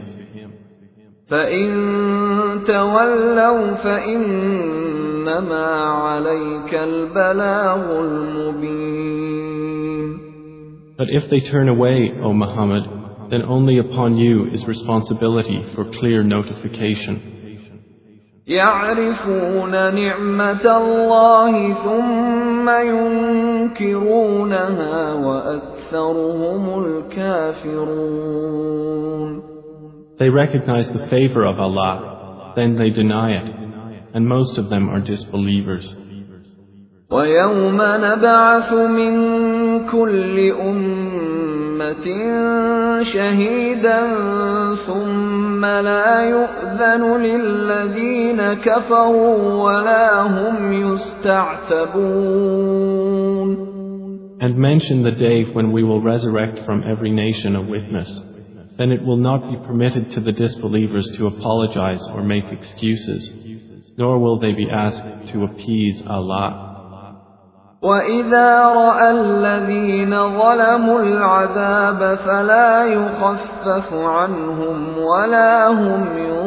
فَإِن تَوَلَّوْا فَإِنَّمَا عَلَيْكَ الْبَلَاغُ الْمُبِينُ. But if they turn away, O Muhammad, then only upon you is responsibility for clear notification. يَعْرِفُونَ نِعْمَةَ اللَّهِ ثُمَّ يُنكِرُونَهَا وَأَكْثَرُهُمُ الْكَافِرُونَ. They recognize the favor of Allah, then they deny it, and most of them are disbelievers. وَيَوْمَ نَبْعَثُ مِن كُلِّ أُمَّةٍ شَهِيدًا ثُمَّ لَا يُؤْذَنُ لِلَّذِينَ كَفَرُوا وَلَا هُمْ يُسْتَعْتَبُونَ. And mention the day when we will resurrect from every nation a witness. Then it will not be permitted to the disbelievers to apologize or make excuses, nor will they be asked to appease Allah. وَإِذَا رَأَى الَّذِينَ ظَلَمُوا الْعَذَابَ فَلَا يُخَفَّفُ عَنْهُمْ وَلَا هُمْ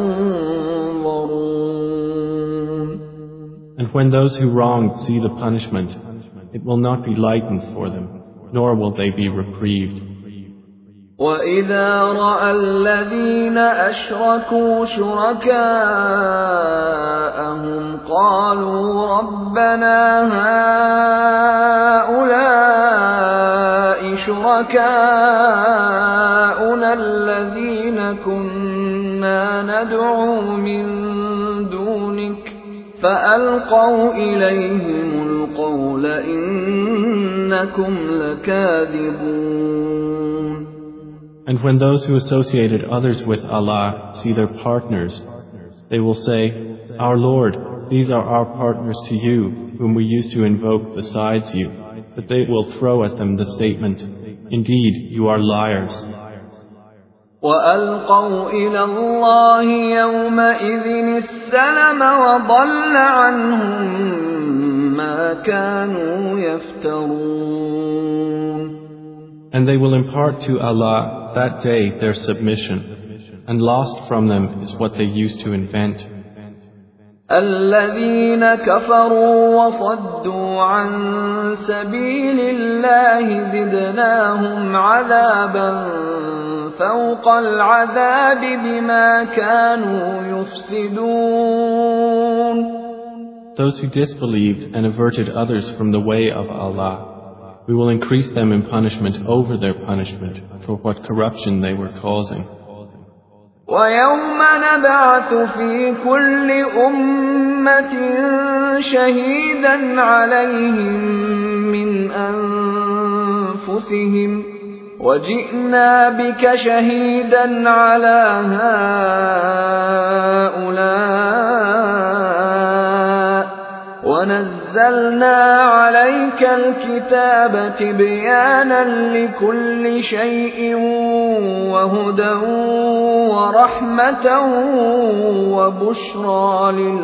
يُنظَرُونَ. And when those who wronged see the punishment, it will not be lightened for them, nor will they be reprieved. وَإِذَا رَأَى الَّذِينَ أَشْرَكُوا شُرَكَاءَهُمْ قَالُوا رَبَّنَا هَؤُلَاءِ شُرَكَاؤُنَا الَّذِينَ كُنَّا نَدْعُو مِن دُونِكَ فألقوا إليهم القول إنكم لكاذبون. And when those who associated others with Allah see their partners, they will say, Our Lord, these are our partners to you, whom we used to invoke besides you. But they will throw at them the statement, Indeed, you are liars. وألقوا إلى الله يومئذ السلم وضل عنهم ما كانوا يفترون. And they will impart to Allah that day their submission, and lost from them is what they used to invent. الذين كفروا وصدوا عن سبيل الله زدناهم عذابا فوق العذاب بما كانوا يفسدون. Those who disbelieved and averted others from the way of Allah, we will increase them in punishment over their punishment for what corruption they were causing. وَيَوْمَ نَبْعَثُ فِي كُلِّ أُمَّةٍ شَهِيدًا عَلَيْهِمْ مِنْ أَنفُسِهِمْ وَجِئْنَا بِكَ شَهِيدًا عَلَى هَؤُلَاءِ وَنَزَّلْنَا عَلَيْكَ الْكِتَابَ تِبْيَانًا لِكُلِّ شَيْءٍ وَهُدًى وَرَحْمَةً وَبُشْرَى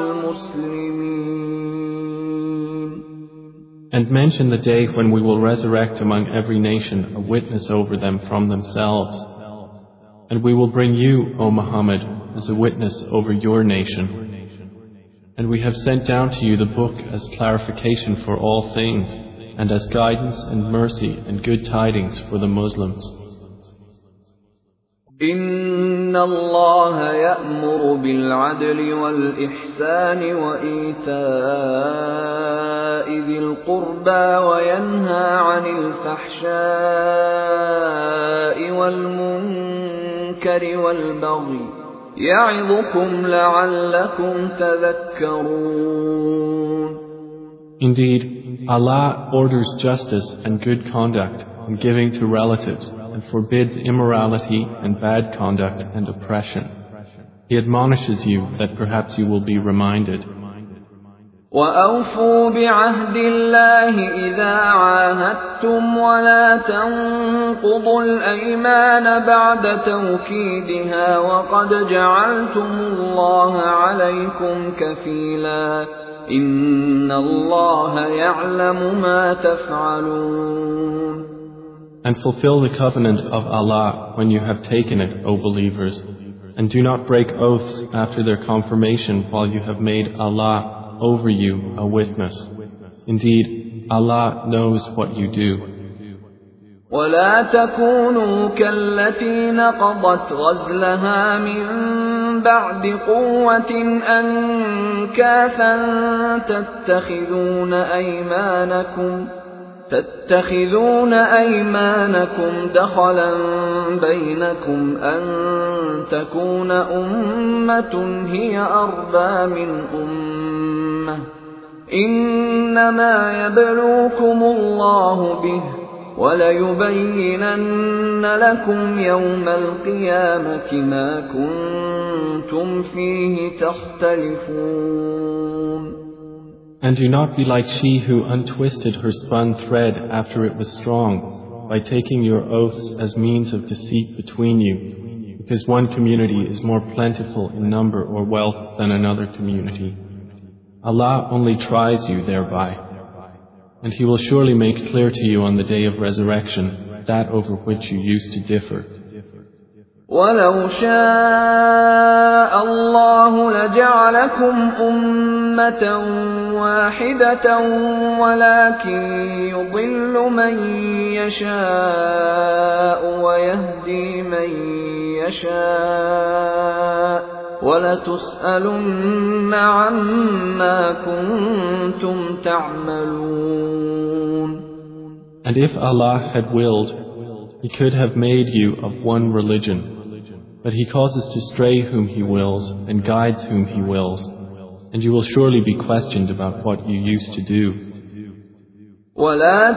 لِلْمُسْلِمِينَ. And mention the day when we will resurrect among every nation a witness over them from themselves. And we will bring you, O Muhammad, as a witness over your nation. And we have sent down to you the book as clarification for all things, and as guidance and mercy and good tidings for the Muslims. إِنَّ اللَّهَ يَأْمُرُ بِالْعَدْلِ وَالْإِحْسَانِ وَإِيتَاءِ ذِي الْقُرْبَى وَيَنْهَى عَنِ الْفَحْشَاءِ وَالْمُنكَرِ وَالْبَغْيِ يَعِظُكُمْ لَعَلَّكُمْ تَذَكَّرُونَ. Indeed, Allah orders justice and good conduct and giving to relatives, and forbids immorality and bad conduct and oppression. He admonishes you that perhaps you will be reminded. وَأَوْفُوا بِعَهْدِ اللَّهِ إِذَا عَاهَدتُّمْ وَلَا تَنقُضُوا الْأَيْمَانَ بَعْدَ تَوْكِيدِهَا وَقَدْ جَعَلْتُمُ اللَّهَ عَلَيْكُمْ كَفِيلًا إِنَّ اللَّهَ يَعْلَمُ مَا تَفْعَلُونَ. And fulfill the covenant of Allah when you have taken it, O believers, and do not break oaths after their confirmation while you have made Allah over you a witness. Indeed, Allah knows what you do. ولا تكونوا كالتي نقضت غزلها من بعد قوة أنكاثا تتخذون أيمانكم دخلا بينكم أن تكون أمة هي أربى من أمة إنما يبلوكم الله به وَلَيُبَيِّنَنَّ لَكُمْ يَوْمَ الْقِيَامَةِ مَا كُنتُمْ فِيهِ تَخْتَلِفُونَ. And do not be like she who untwisted her spun thread after it was strong, by taking your oaths as means of deceit between you, because one community is more plentiful in number or wealth than another community. Allah only tries you thereby. And He will surely make clear to you on the day of resurrection that over which you used to differ. وَلَوْ شَاءَ اللَّهُ لَجَعَلَكُمْ أُمَّةً وَاحِدَةً وَلَكِنْ يُضِلُّ مَن يَشَاءُ وَيَهْدِي مَن يَشَاءُ وَلَتُسْأَلُنَّ عَمَّا كُنتُمْ تَعْمَلُونَ. And if Allah had willed, He could have made you of one religion, but He causes to stray whom He wills and guides whom He wills. and you will surely be questioned about what you used to do. ولا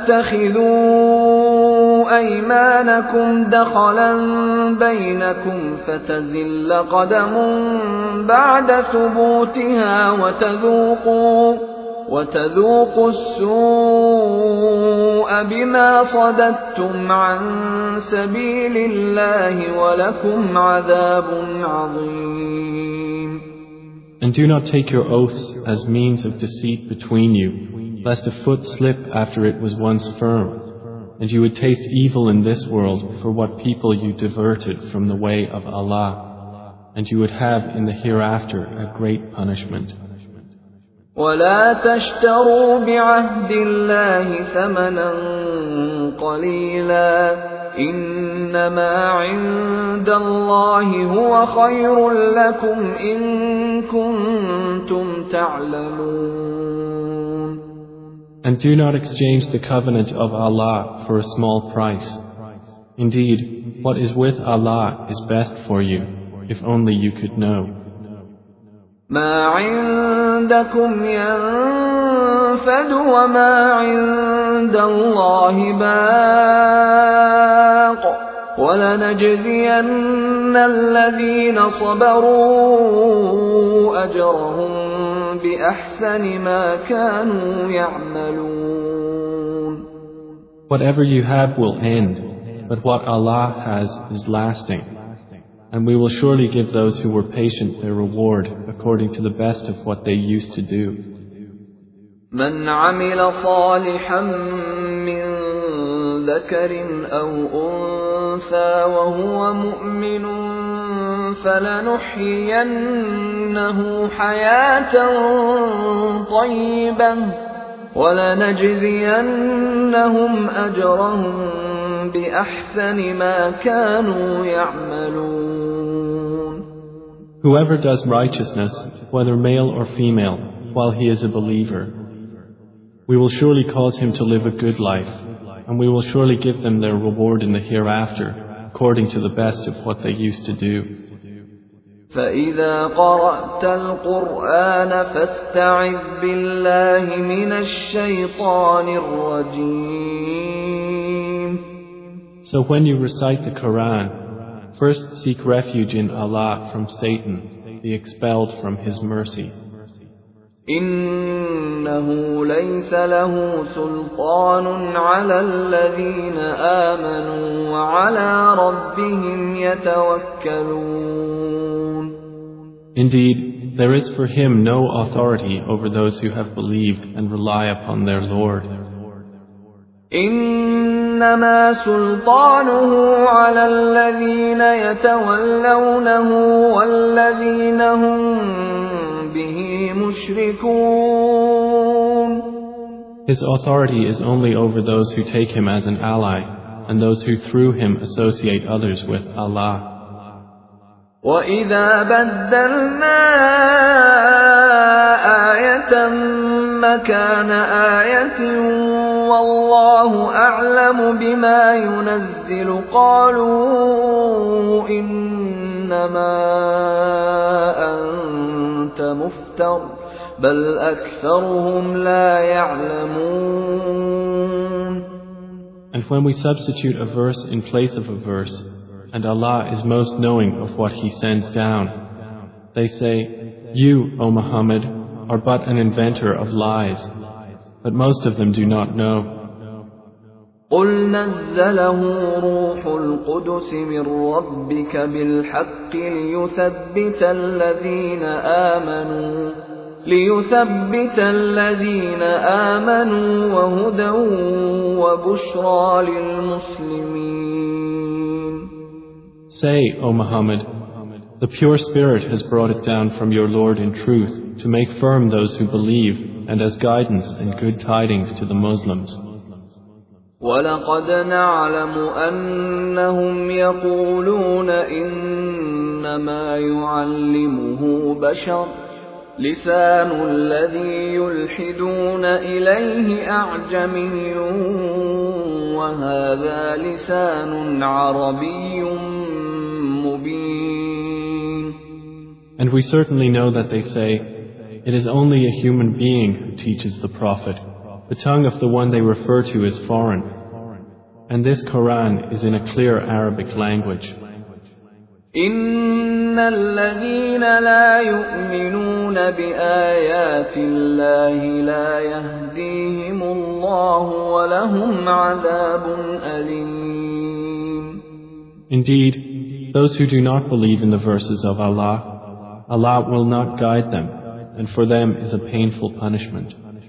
تتخذوا أيمانكم دخلا بينكم فتزل قدم بعد ثبوتها وتذوقوا السوء بما صددتم عن سبيل الله ولكم عذاب عظيم. And do not take your oaths as means of deceit between you, lest a foot slip after it was once firm, and you would taste evil in this world for what people you diverted from the way of Allah, and you would have in the hereafter a great punishment. ولا تشتروا بعهد الله ثمنا قليلا إنما عند الله هو خير لكم إن كنتم تعلمون. And do not exchange the covenant of Allah for a small price. Indeed, what is with Allah is best for you, if only you could know. ما عندكم ينفد وما عند الله باق ولنجزين الذين صبروا أجرهم بأحسن ما كانوا يعملون. Whatever you have will end, but what Allah has is lasting. And we will surely give those who were patient their reward according to the best of what they used to do. من عمل صالحا من ذكر أو أنثى وهو مؤمن فلنحيينه حياة طيبة ولنجزينهم أجرهم بأحسن ما كانوا يعملون. Whoever does righteousness, whether male or female, while he is a believer, we will surely cause him to live a good life, and we will surely give them their reward in the hereafter, according to the best of what they used to do. فإذا قرأت القرآن فاستعذ بالله من الشيطان الرجيم. So when you recite the Quran, first seek refuge in Allah from Satan, the expelled from His mercy. إنه ليس له سلطان على الذين آمنوا وعلى ربهم يتوكلون. Indeed, there is for him no authority over those who have believed and rely upon their Lord. إنما سلطانه على الذين يتولونه والذين هم به مشركون. His authority is only over those who take him as an ally and those who through him associate others with Allah. وَإِذَا بَدَّلْنَا آيَةً مَكَانَ آيَةٍ وَاللَّهُ أَعْلَمُ بِمَا يُنَزِّلُ قَالُوا إِنَّمَا أَنْتَ مُفْتَرٍ بَلْ أَكْثَرُهُمْ لَا يَعْلَمُونَ. And when we substitute a verse in place of a verse, and Allah is most knowing of what He sends down, they say, "You, O Muhammad, are but an inventor of lies," but most of them do not know. قل نزله روح القدس من ربك بالحق ليثبت الذين آمنوا وهدى وبشرى للمسلمين. Say, O Muhammad, the pure Spirit has brought it down from your Lord in truth to make firm those who believe and as guidance and good tidings to the Muslims. وَلَقَدْ نَعْلَمُ أَنَّهُمْ يَقُولُونَ إِنَّمَا يُعَلِّمُهُ بَشَرٌ لِسَانُ الَّذِي يُلْحِدُونَ إِلَيْهِ أَعْجَمِيٌّ وَهَذَا لِسَانٌ عَرَبِيٌّ مُبِينٌ. And we certainly know that they say, It is only a human being who teaches the Prophet. The tongue of the one they refer to is foreign. And this Quran is in a clear Arabic language. إن الذين لا يؤمنون بآيات الله لا يهديهم الله ولهم عذاب أليم. Indeed, those who do not believe in the verses of Allah, Allah will not guide them, and for them is a painful punishment.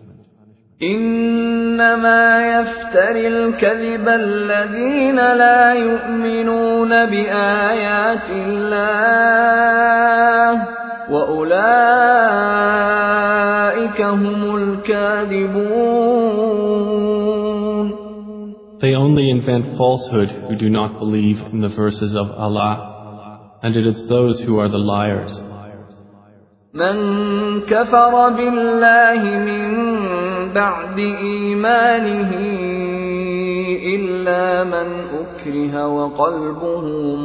إنما يفتري الكذب الذين لا يؤمنون بآيات الله وأولئك هم الكاذبون. They only invent falsehood who do not believe in the verses of Allah, and it is those who are the liars. من كفر بالله من بعد إيمانه إلا من أكره وقلبه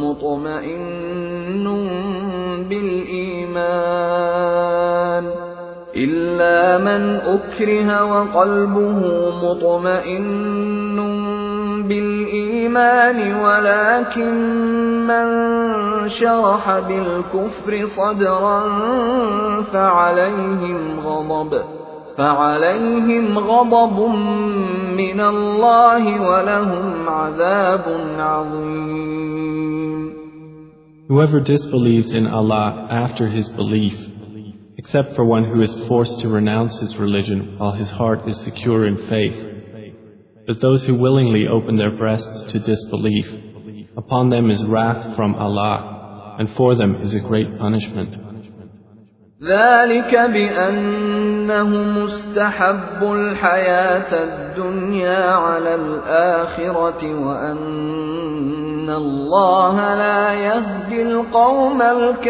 مطمئن بالإيمان ولكن من شرح بالكفر صدرا فعليهم غضب من الله ولهم عذاب عظيم. Whoever disbelieves in Allah after his belief, except for one who is forced to renounce his religion while his heart is secure in faith, but those who willingly open their breasts to disbelief, upon them is wrath from Allah, and for them is a great punishment. ذلك بأنهم استحبوا الحياة الدنيا على الآخرة وأن الله لا يهدي القوم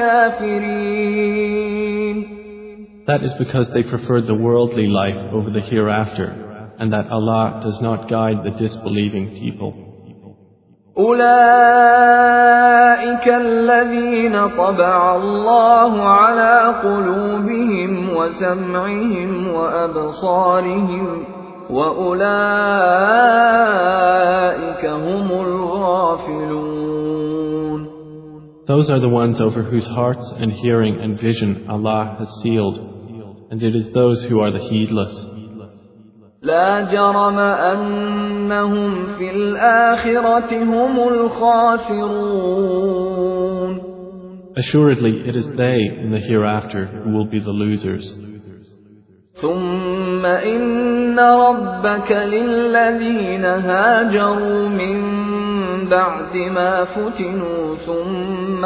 الكافرين. That is because they preferred the worldly life over the hereafter, and that Allah does not guide the disbelieving people. أولئك الذين طبع الله على قلوبهم وسمعهم وأبصارهم وأولئك هم الغافلون. Those are the ones over whose hearts and hearing and vision Allah has sealed, and it is those who are the heedless. لا جرم أنهم في الآخرة هم الخاسرون. Assuredly, it is they in the hereafter who will be the losers. ثم إن ربك للذين هاجروا من بعد ما فتنوا ثم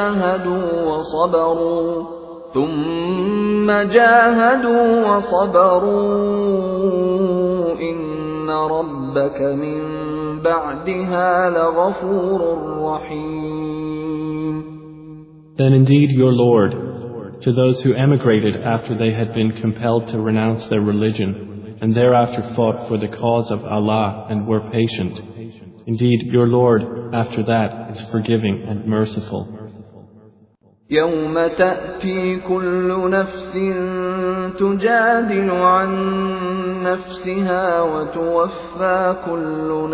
جاهدوا وصبروا إن ربك من بعدها لغفور رحيم. Then indeed your Lord, to those who emigrated after they had been compelled to renounce their religion, and thereafter fought for the cause of Allah and were patient, indeed your Lord after that is forgiving and merciful. يوم تأتي كل نفس تجادل عن نفسها وتوفى كل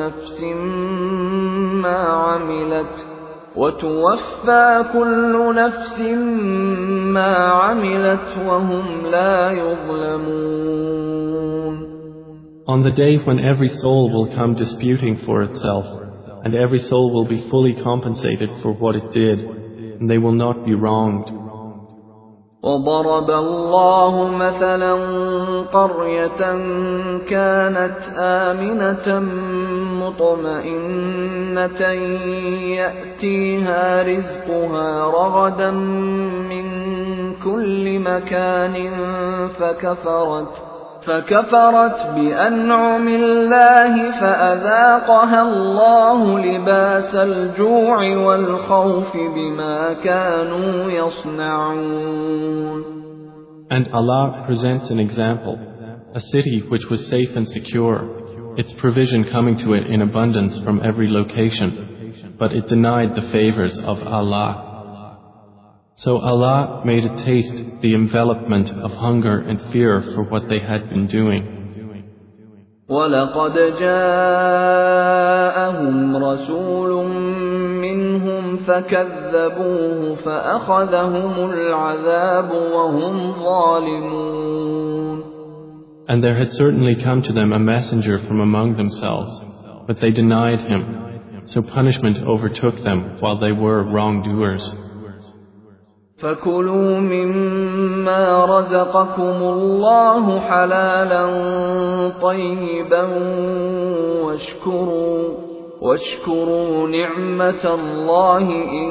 نفس ما عملت وهم لا يظلمون. On the day when every soul will come disputing for itself, and every soul will be fully compensated for what it did, and they will not be wronged. وضرب الله مثلا قرية كانت آمنة مطمئنة يأتيها رزقها رغدا من كل مكان فكفرت بأنعم الله فأذاقها الله لباس الجوع والخوف بما كانوا يصنعون. And Allah presents an example, a city which was safe and secure, its provision coming to it in abundance from every location, but it denied the favors of Allah. So Allah made it taste the envelopment of hunger and fear for what they had been doing. وَلَقَدْ جَاءَهُمْ رَسُولٌ مِّنْهُمْ فَكَذَّبُوهُ فَأَخَذَهُمُ الْعَذَابُ وَهُمْ ظَالِمُونَ. And there had certainly come to them a messenger from among themselves, but they denied him, so punishment overtook them while they were wrongdoers. فَكُلُوا مِمَّا رَزَقَكُمُ اللَّهُ حَلَالًا طَيِّبًا واشكروا نِعْمَةَ اللَّهِ إِن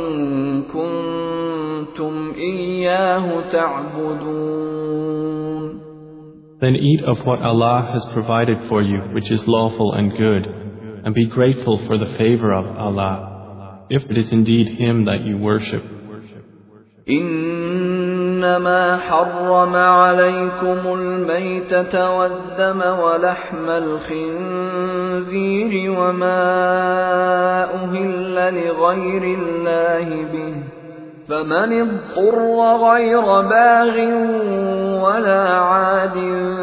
كُنتُمْ إِيَّاهُ تَعْبُدُونَ. Then eat of what Allah has provided for you, which is lawful and good, and be grateful for the favor of Allah, if it is indeed Him that you worship. إنما حرم عليكم الميتة والدم ولحم الخنزير وما أهل لغير الله به فمن اضطر غير باغ ولا عاد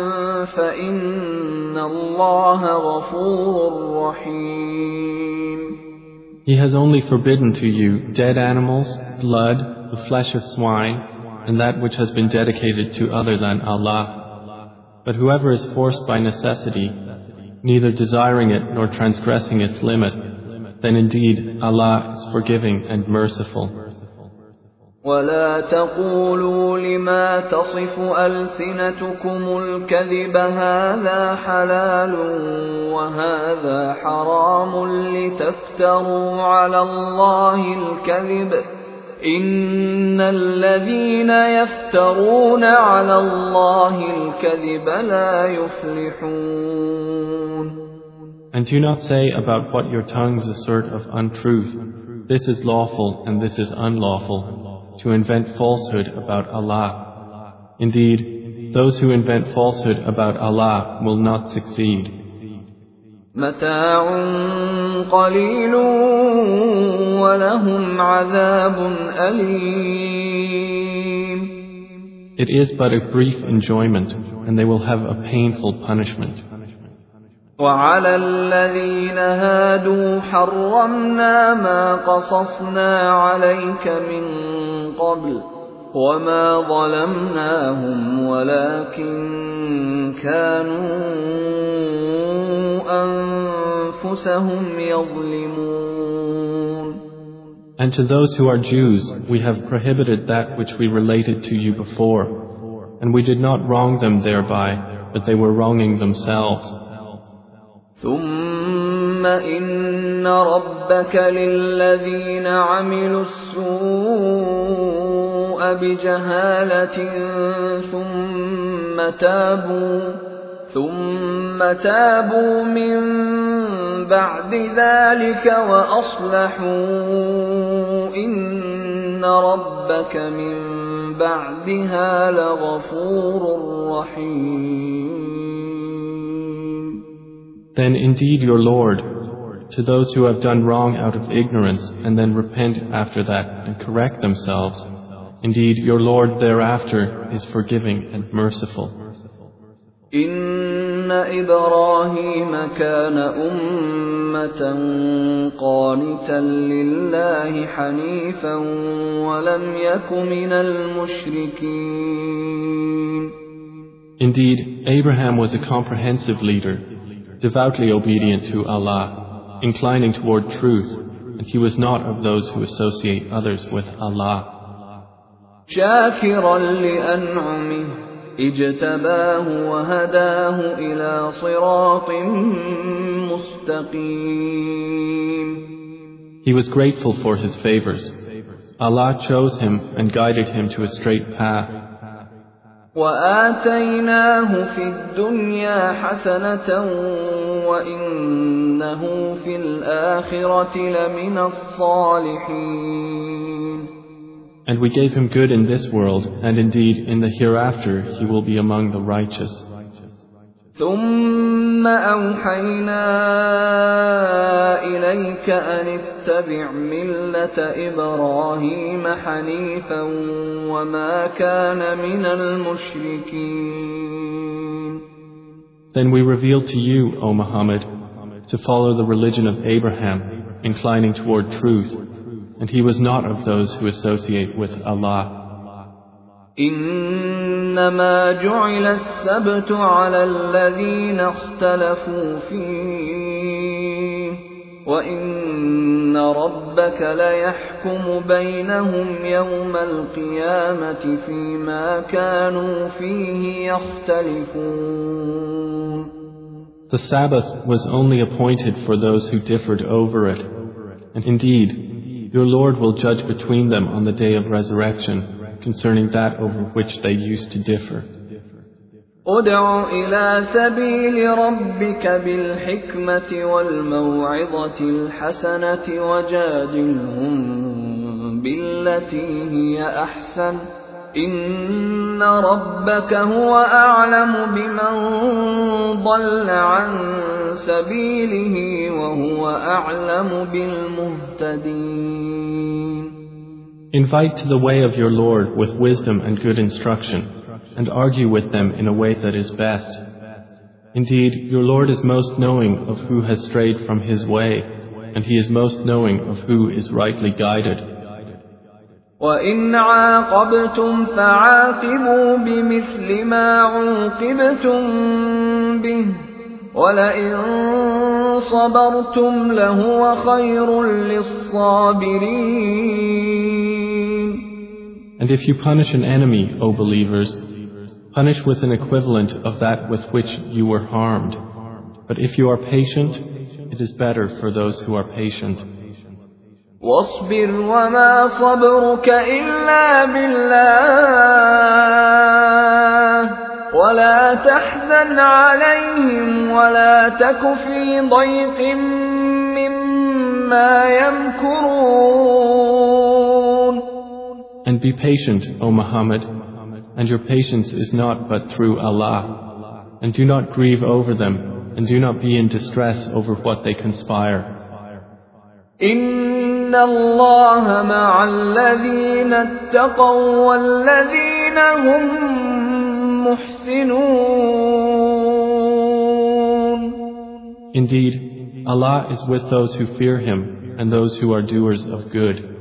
فإن الله غفور رحيم. He has only forbidden to you dead animals, blood, the flesh of swine, and that which has been dedicated to other than Allah. But whoever is forced by necessity, neither desiring it nor transgressing its limit, then indeed Allah is forgiving and merciful. ولا تقولوا لما تصف ألسنتكم الكذب هذا حلال وهذا حرام لتفتروا على الله الكذب إن الذين يفترون على الله الكذب لا يفلحون. And do not say about what your tongues assert of untruth, this is lawful and this is unlawful, to invent falsehood about Allah. Indeed, those who invent falsehood about Allah will not succeed. متاع قليل ولهم عذاب أليم. It is but a brief enjoyment, and they will have a painful punishment. وعلى الذين هادوا حرمنا ما قصصنا عليك من قبل وما ظلمناهم ولكن كانوا أنفسهم يظلمون. And to those who are Jews, we have prohibited that which we related to you before, and we did not wrong them thereby, but they were wronging themselves. ثم إن ربك للذين عملوا السوء بجهالة ثم تابوا من بعد ذلك وأصلحوا إن ربك من بعدها لغفور رحيم. Then indeed your Lord, to those who have done wrong out of ignorance and then repent after that and correct themselves, indeed your Lord thereafter is forgiving and merciful. إن إبراهيم كان أمة قانتا لله حنيفا ولم يك من المشركين. Indeed, Abraham was a comprehensive leader, devoutly obedient to Allah, inclining toward truth, and he was not of those who associate others with Allah. شاكرا لأنعمه اجتباه وهداه إلى صراط مستقيم. He was grateful for his favors. Allah chose him and guided him to a straight path. وآتيناه في الدنيا حسنة وإنه في الآخرة لمن الصالحين. And we gave him good in this world, and indeed in the hereafter he will be among the righteous. ثم أوحينا إليك أن اتبع ملة إبراهيم حنيفا وما كان من المشركين. Then we revealed to you, O Muhammad, to follow the religion of Abraham, inclining toward truth, and he was not of those who associate with Allah. إنما جعل السبت على الذين اختلفوا فيه وإن ربك ليحكم بينهم يوم القيامة فيما كانوا فيه يختلفون. The Sabbath was only appointed for those who differed over it, and indeed, your Lord will judge between them on the day of resurrection concerning that over which they used to differ. ادع إلى سبيل ربك بالحكمة والموعظة الحسنة وجادلهم بالتي هي أحسن إن ربك هو أعلم بمن ضل عن سبيله وهو أعلم بالمهتدين. Invite to the way of your Lord with wisdom and good instruction, and argue with them in a way that is best. Indeed, your Lord is most knowing of who has strayed from His way, and He is most knowing of who is rightly guided. وَإِنْ عَاقَبْتُمْ فَعَاقِبُوا بِمِثْلِ مَا عُوقِبْتُمْ بِهِ وَلَئِنْ صَبَرْتُمْ لَهُوَ خَيْرٌ لِلصَّابِرِينَ. And if you punish an enemy, O believers, punish with an equivalent of that with which you were harmed. But if you are patient, it is better for those who are patient. وَاصْبِرْ وَمَا صَبْرُكَ إِلَّا بِاللَّهِ وَلَا تَحْزَنْ عَلَيْهِمْ وَلَا تَكُ فِي ضَيْقٍ مِّمَّا يَمْكُرُونَ. And be patient, O Muhammad, and your patience is not but through Allah. And do not grieve over them, and do not be in distress over what they conspire. إِنَّ اللَّهَ مَعَ الَّذِينَ اتَّقَوْا وَالَّذِينَ هُم مُحْسِنُونَ. Indeed, Allah is with those who fear Him and those who are doers of good.